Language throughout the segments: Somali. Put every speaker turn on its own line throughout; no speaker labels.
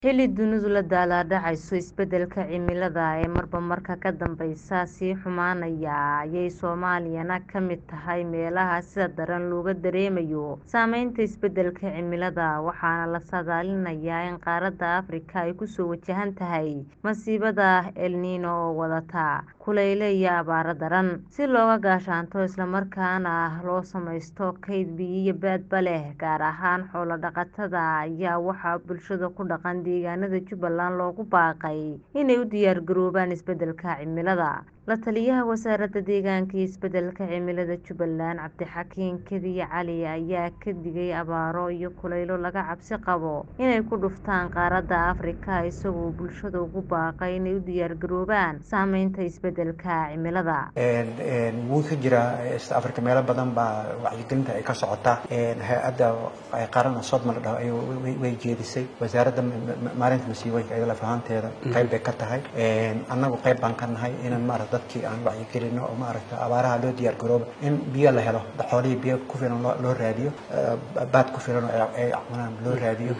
Xilli dunidu la daalaa-dhacayso isbeddelka cimilada ee marba marka ka dambeysa sii xumaanaya ayay Soomaaliyana ka mid tahay meelaha sida daran looga dareemayo saameynta isbeddelka cimilada waxaana la saadaalinayaa in qaaradda Afrika ay kusoo wajahan tahay masiibada El Niño oo wadata kulayl iyo abaaro daran si looga gaashaanto isla markaana loo samaysto kayd biyo iyo baadba leh gaar ahaan xoolo dhaqatada ayaa waxaa bulshada ku dhaqan deegaanada Jubbaland loogu baaqay inay u diyaar garoobaan isbeddelka cimilada la taliyaha wasaaradda deegaanka iyo isbeddelka cimilada Jubbaland Cabdixakiin Kediye Cali ayaa ka digay abaaro iyo kulaylo laga cabsi qabo inay ku dhuftaan qaaradda Afrika isagoo bulshada ugu baaqay inay u diyaar garoobaan saameynta isbeddelka cimilada
wuu ka jira East Africa meelo badan baa wacyigelinta ay ka socotaa hay'adda qaranka Soomaaliya la dhaho way jeedisay wasaaradda maalinta masiibooyinka ay la fahanteeda qayb bay ka tahay annagu qayb baan ka nahay inaan dadkii aan wacyigelino oo abaaraha loo diyaar garoobo in biyo la helo xoolihii biyo ku filan loo raadiyo baad ku filan oo ay cunaan loo raadiyo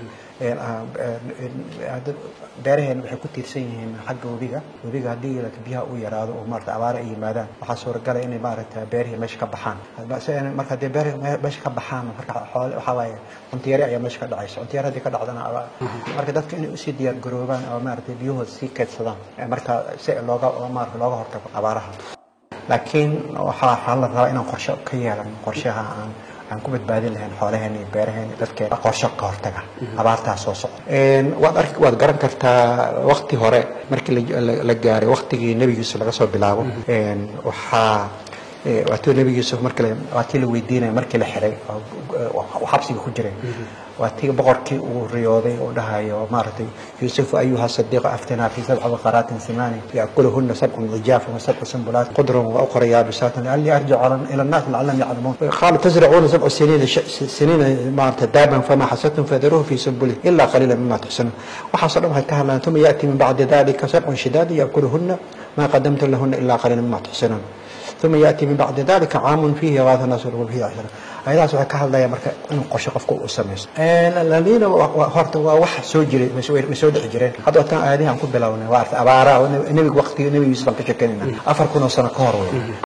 beeraheena waxay ku tiirsan yihiin xagga webiga haddii biyaha uu yaraado oo abaaro ay yimaadaan waxaa suuragal ah inay beerihii meesha ka baxaan marka haddii beerihii meesha ka baxaan marka xoolo waxaa waaye cunto yari ayaa meesha ka dhacaysa cunto yari haddii ka dhacdana marka dadka inay usii diyaar garoobaan oo biyahooda sii kaydsadaan marka si looga hortago abaaraha laakiin waxaa la rabaa inaan qorshe ka yeelano qorshaha aan ku badbaadin lahayn xoolaheena iyo beeraheena dadkeena qorshe ka hortaga abaartaa soo socda waad garan kartaa waqti hore markii la gaaray waqtigii Nabi Yuusuf laga soo bilaabo waatuu Nabi Yuusuf waatii la weydiinay markii la xiray oo xabsiga ku jiray waatii boqorkii uu riyooday oo dhahayo Yuusuf ayuha sadiq aftana fi sab'a baqaratin simani ya'kuluhunna sab'un ijafun wa sab'u sunbulat qudrun wa ukhra yabisatan alli arji'u ila an-nas la'allam ya'lamun qalu tazra'una sab'a sinina daban fama hasattum fadharuhu fi sunbuli illa qalilan mimma tuhsinun waxa soo dhan ka hadlaan tuma ya'ti min ba'di dhalika sab'un shidad ya'kuluhunna ma qaddamtu lahunna illa qalilan mimma tuhsinun ثم يأتي من بعد ذلك عام فيه يغاث الناس وفيه عشرة أيضا سواء كهذا يا مركب إنه قش قفكم أسميس الذين هرت واحد سوجري مسود عجرين هذا كان هذه عم كبلاونا وعرف أبارة النبي وقت النبي يسبق كشكلنا أفركنا سنة كهروي